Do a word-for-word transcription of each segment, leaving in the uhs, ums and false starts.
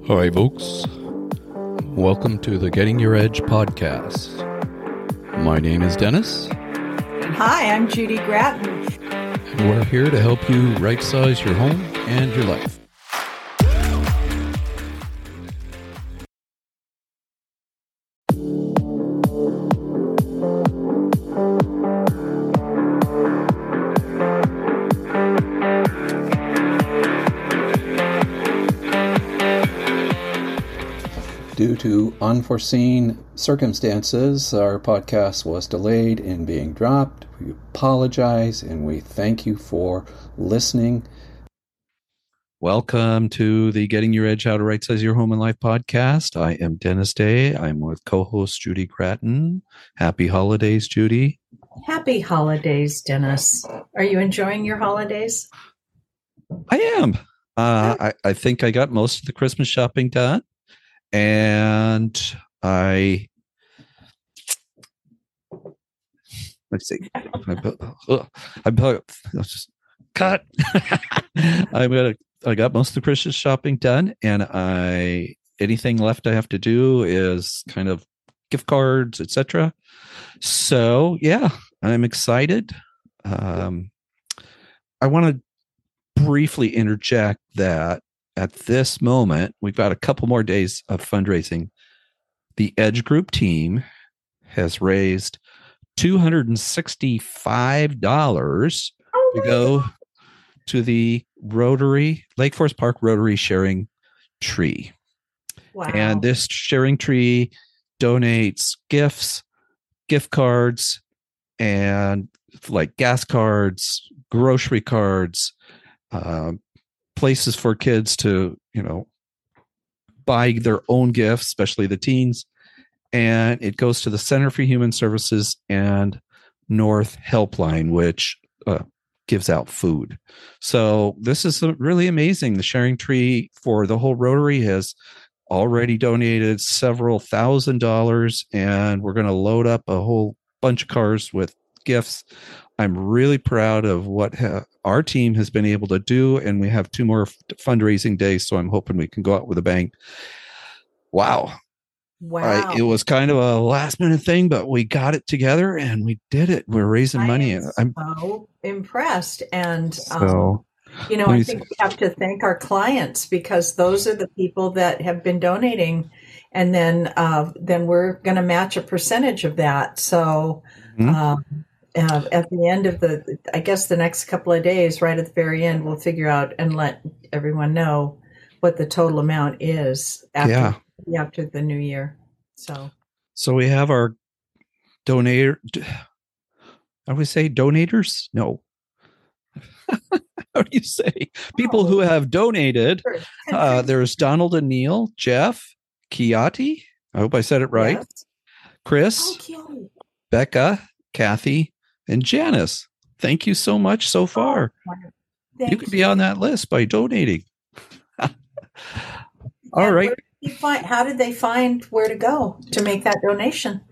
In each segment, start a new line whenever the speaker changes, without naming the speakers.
Hi, folks. Welcome to the Getting Your Edge podcast. My name is Dennis.
And hi, I'm Judy Gratton.
And we're here to help you right-size your home and your life. Due to unforeseen circumstances, our podcast was delayed in being dropped. We apologize and we thank you for listening. Welcome to the Getting Your Edge, How to Right Size Your Home and Life podcast. I am Dennis Day. I'm with co-host Judy Gratton. Happy holidays, Judy.
Happy holidays, Dennis. Are you enjoying your holidays?
I am. Uh, I, I think I got most of the Christmas shopping done. And I, let's see, I, I, just cut. I'm gonna. I got most of the Christmas shopping done, and I anything left I have to do is kind of gift cards, et cetera. So yeah, I'm excited. Um, I want to briefly interject that. At this moment, we've got a couple more days of fundraising. The Edge Group team has raised two hundred sixty-five dollars oh to go God. to the Rotary, Lake Forest Park Rotary Sharing Tree.
Wow.
And this sharing tree donates gifts, gift cards, and like gas cards, grocery cards, um, places for kids to, you know, buy their own gifts, especially the teens. And it goes to the Center for Human Services and North Helpline, which uh, gives out food. So this is really amazing. The Sharing Tree for the whole Rotary has already donated several thousand dollars, and we're going to load up a whole bunch of cars with gifts. I'm really proud of what ha- our team has been able to do, and we have two more f- fundraising days, so I'm hoping we can go out with a bang. Wow.
Wow.
I, it was kind of a last-minute thing, but we got it together, and we did it. We're raising
I
money.
am
I'm
so impressed. And,
so,
um, you know, I think we have to thank our clients because those are the people that have been donating, and then uh, then we're going to match a percentage of that. So mm-hmm. um, Uh, at the end of the, I guess the next couple of days, right at the very end, we'll figure out and let everyone know what the total amount is after, yeah. after the new year. So,
so we have our donator. How do we say donators? No. How do you say people oh. who have donated? Sure. Uh, there's Donald and Neil, Jeff, Kiati. I hope I said it right. Yes. Chris, oh, Becca, Kathy, and Janice. Thank you so much so far. Oh, you could be on that list by donating. All and right.
Did you find, how did they find where to go to make that donation?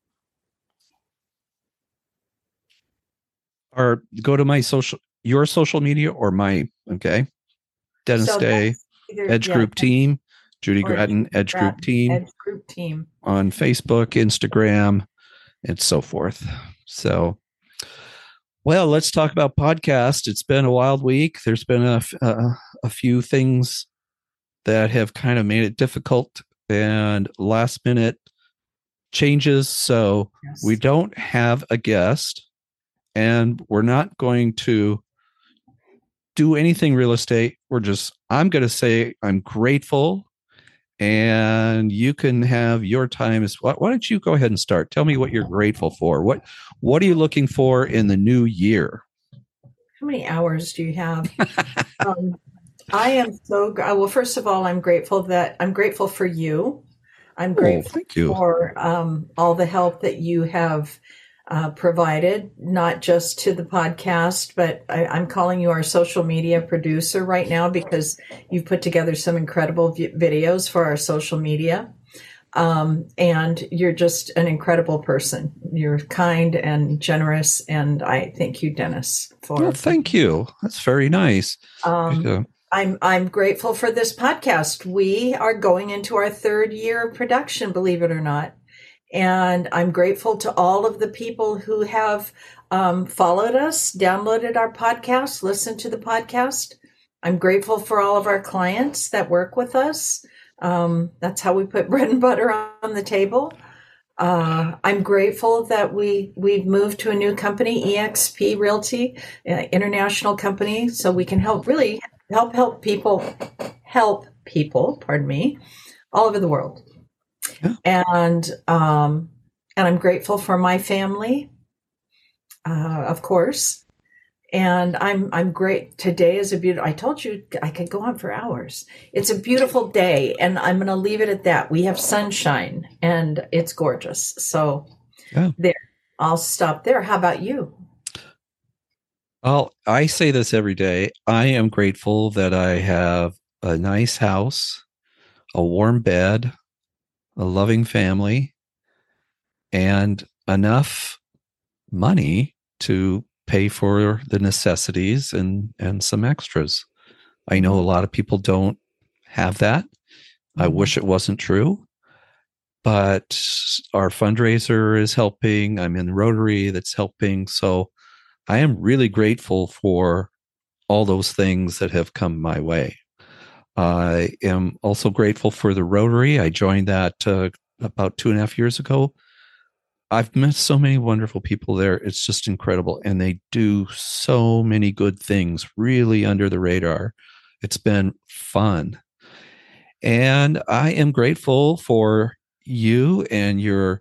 Or go to my social, your social media or my, okay. Dennis so Day, either, Edge yeah, Group Team, Judy Gratton, Edge Gratton, Group Team.
Edge Group Team.
On Facebook, Instagram, and so forth. So, well, let's talk about podcast. It's been a wild week. There's been a, uh, a few things that have kind of made it difficult and last minute changes. So yes. We don't have a guest, and we're not going to do anything real estate. We're just, I'm going to say I'm grateful. And you can have your time. As why don't you go ahead and start? Tell me what you're grateful for. What What are you looking for in the new year?
How many hours do you have? um, I am so well. First of all, I'm grateful that I'm grateful for you. I'm grateful oh, thank you. for um, all the help that you have uh, provided, not just to the podcast, but I, I'm calling you our social media producer right now because you've put together some incredible v- videos for our social media. Um, and you're just an incredible person. You're kind and generous. And I thank you, Dennis, for.
Well, thank you. That's very nice.
Um, I'm I'm grateful for this podcast. We are going into our third year of production, believe it or not. And I'm grateful to all of the people who have um, followed us, downloaded our podcast, listened to the podcast. I'm grateful for all of our clients that work with us. Um, that's how we put bread and butter on the table. Uh, I'm grateful that we we've moved to a new company, E X P Realty, uh, international company, so we can help really help help people help people. Pardon me, all over the world. Yeah. And um, and I'm grateful for my family, uh, of course. And I'm I'm great. Today is a beautiful. I told you I could go on for hours. It's a beautiful day, and I'm going to leave it at that. We have sunshine, and it's gorgeous. So yeah. There, I'll stop there. How about you?
Well, I say this every day. I am grateful that I have a nice house, a warm bed, a loving family, and enough money to pay for the necessities and, and some extras. I know a lot of people don't have that. Mm-hmm. I wish it wasn't true, but our fundraiser is helping. I'm in Rotary that's helping. So I am really grateful for all those things that have come my way. I am also grateful for the Rotary. I joined that uh, about two and a half years ago. I've met so many wonderful people there. It's just incredible. And they do so many good things really under the radar. It's been fun. And I am grateful for you and your,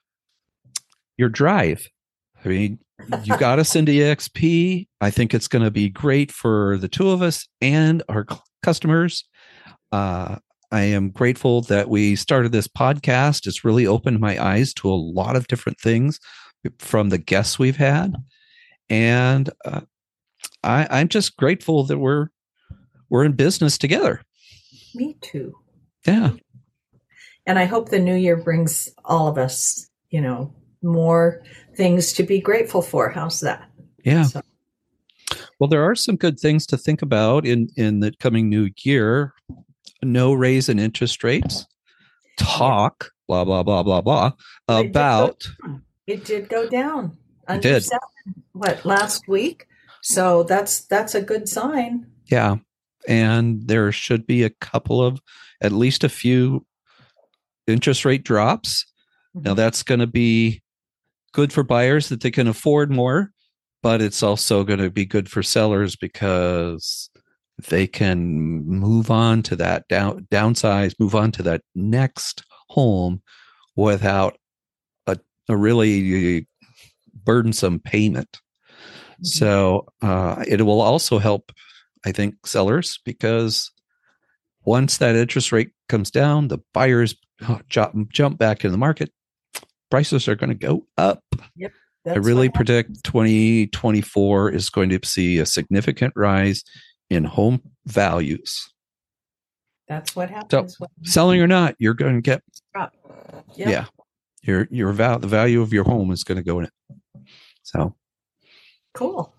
your drive. I mean, you got us into E X P. I think it's going to be great for the two of us and our customers. Uh, I am grateful that we started this podcast. It's really opened my eyes to a lot of different things from the guests we've had. And uh, I, I'm just grateful that we're we're in business together.
Me too.
Yeah.
And I hope the new year brings all of us, you know, more things to be grateful for. How's that?
Yeah. So. Well, there are some good things to think about in, in the coming new year. No raise in interest rates. Talk, yeah. blah, blah, blah, blah, blah, it about.
Did it did go down.
It did.
Seven, what, last week? So that's that's a good sign.
Yeah. And there should be a couple of, at least a few interest rate drops. Mm-hmm. Now that's going to be good for buyers that they can afford more, but it's also going to be good for sellers because they can move on to that down downsize, move on to that next home without a, a really burdensome payment. Mm-hmm. So uh, it will also help, I think, sellers because once that interest rate comes down, the buyers jump, jump back in the market. Prices are going to go up.
Yep,
I really predict twenty twenty-four is going to see a significant rise in home values.
That's what happens.
So, selling or not, you're going to get.
Yep.
Yeah, your your val- the value of your home is going to go in it. So,
cool.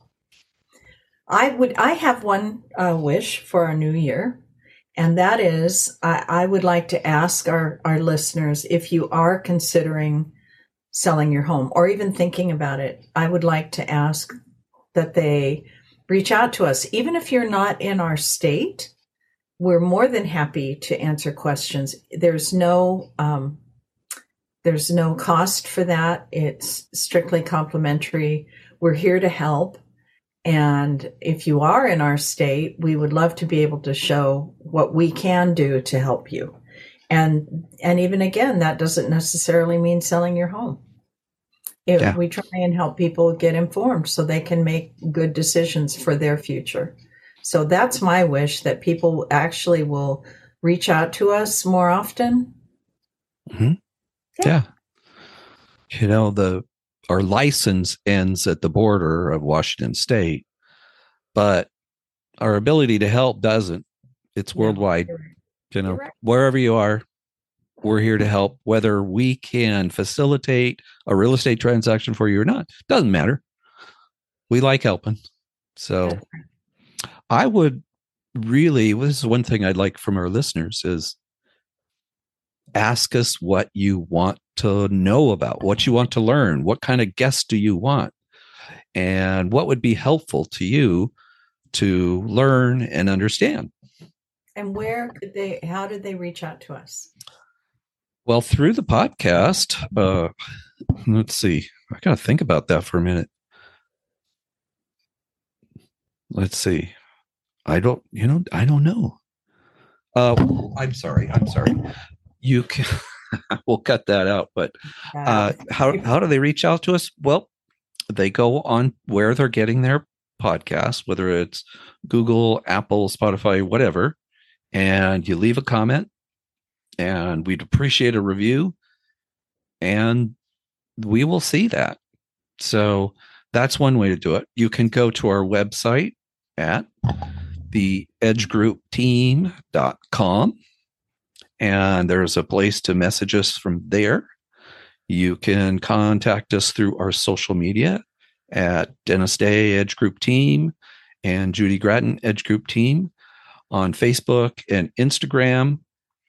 I would. I have one uh, wish for our new year, and that is, I, I would like to ask our our listeners if you are considering selling your home or even thinking about it. I would like to ask that they reach out to us. Even if you're not in our state, we're more than happy to answer questions. There's no, um, there's no cost for that. It's strictly complimentary. We're here to help. And if you are in our state, we would love to be able to show what we can do to help you. And, and even again, that doesn't necessarily mean selling your home. If yeah. we try and help people get informed so they can make good decisions for their future. So that's my wish, that people actually will reach out to us more often.
Mm-hmm. Yeah. yeah. You know, the our license ends at the border of Washington State, but our ability to help doesn't. It's worldwide. Yeah, right. You know, right. Wherever you are, we're here to help. Whether we can facilitate a real estate transaction for you or not, doesn't matter. We like helping. So I would really, this is one thing I'd like from our listeners is ask us what you want to know about, what you want to learn, what kind of guests do you want, and what would be helpful to you to learn and understand.
And where could they, how did they reach out to us?
Well, through the podcast, uh, let's see, I got to think about that for a minute. Let's see. I don't, you know, I don't know. Uh, I'm sorry. I'm sorry. You can, we'll cut that out, but uh, how, how do they reach out to us? Well, they go on where they're getting their podcasts, whether it's Google, Apple, Spotify, whatever, and you leave a comment, and we'd appreciate a review, and we will see that. So that's one way to do it. You can go to our website at the edge group team dot com, and there's a place to message us from there. You can contact us through our social media at Dennis Day Edge Group Team and Judy Grattan Edge Group Team on Facebook and Instagram.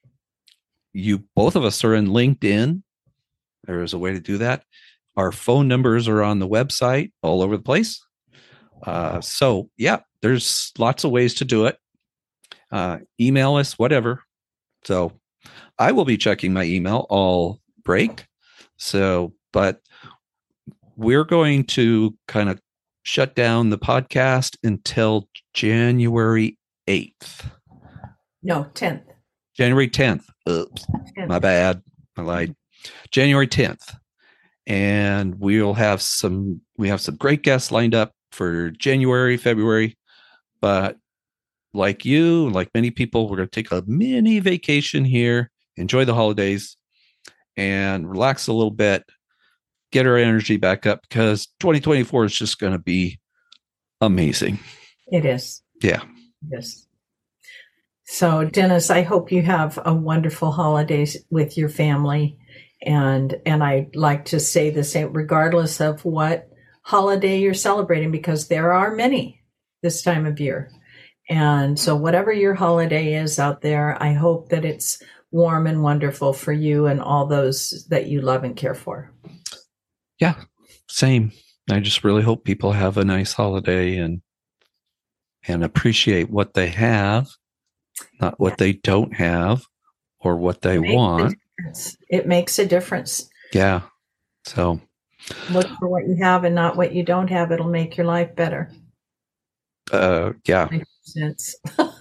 You, both of us are in LinkedIn. There is a way to do that. Our phone numbers are on the website all over the place. Uh, so yeah, there's lots of ways to do it. Uh, email us, whatever. So I will be checking my email all break. So, but we're going to kind of shut down the podcast until January eighth.
No, tenth.
January tenth. Oops, tenth. My bad. I lied. January tenth. And we'll have some, we have some great guests lined up for January, February. But like you, like many people, we're going to take a mini vacation here, enjoy the holidays, and relax a little bit, get our energy back up, because twenty twenty-four is just going to be amazing.
It is.
Yeah.
Yes. So, Dennis, I hope you have a wonderful holidays with your family. And and I'd like to say the same, regardless of what holiday you're celebrating, because there are many this time of year. And so whatever your holiday is out there, I hope that it's warm and wonderful for you and all those that you love and care for.
Yeah, same. I just really hope people have a nice holiday and and appreciate what they have, not what they don't have or what they want.
It makes a difference.
Yeah. So
look for what you have and not what you don't have. It'll make your life better.
Uh, yeah.
Makes sense.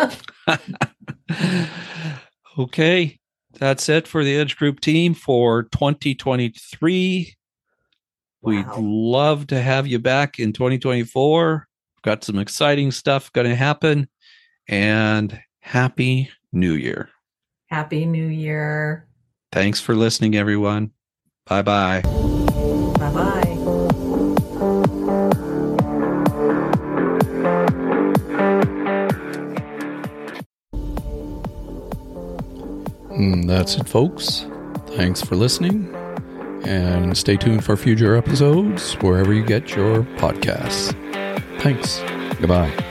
Okay. That's it for the Edge Group team for twenty twenty-three. Wow. We'd love to have you back in twenty twenty-four. Got some exciting stuff going to happen. And Happy New Year.
Happy New Year.
Thanks for listening, everyone. Bye-bye.
Bye-bye.
And that's it, folks. Thanks for listening. And stay tuned for future episodes wherever you get your podcasts. Thanks. Goodbye.